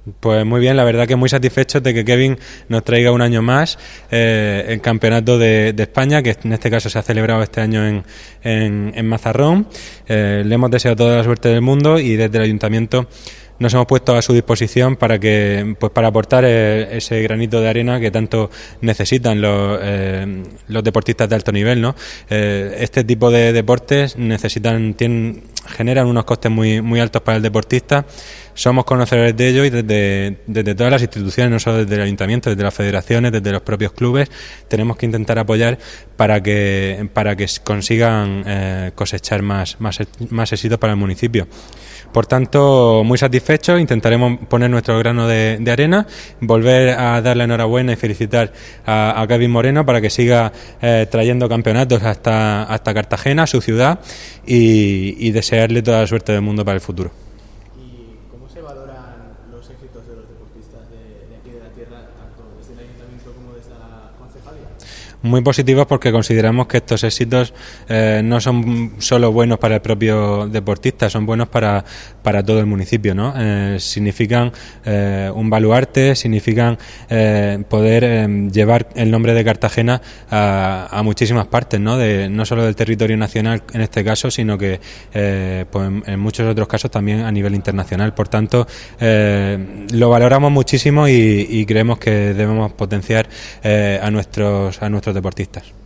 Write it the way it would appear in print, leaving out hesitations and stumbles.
Pues muy bien, la verdad que muy satisfechos de que Kevin nos traiga un año más el campeonato de España, que en este caso se ha celebrado este año en Mazarrón. Le hemos deseado toda la suerte del mundo y desde el Ayuntamiento nos hemos puesto a su disposición para aportar ese granito de arena que tanto necesitan los deportistas de alto nivel, ¿no? Este tipo de deportes generan unos costes muy altos para el deportista. Somos conocedores de ello y desde todas las instituciones, no solo desde el Ayuntamiento, desde las federaciones, desde los propios clubes, tenemos que intentar apoyar para que consigan cosechar más éxitos para el municipio. Por tanto, muy satisfechos, intentaremos poner nuestro grano de arena, volver a darle enhorabuena y felicitar a Kevin Moreno para que siga trayendo campeonatos hasta Cartagena, su ciudad, y desearle toda la suerte del mundo para el futuro. ¿Y cómo se valoran los éxitos de los deportistas de aquí de la tierra, tanto desde el Ayuntamiento como desde la concejalía? Muy positivos, porque consideramos que estos éxitos no son solo buenos para el propio deportista, son buenos para todo el municipio, ¿no? Significan un baluarte, significan poder llevar el nombre de Cartagena a muchísimas partes, ¿no? No solo del territorio nacional en este caso, sino que pues en muchos otros casos también a nivel internacional. Por tanto, lo valoramos muchísimo y creemos que debemos potenciar a nuestros deportistas.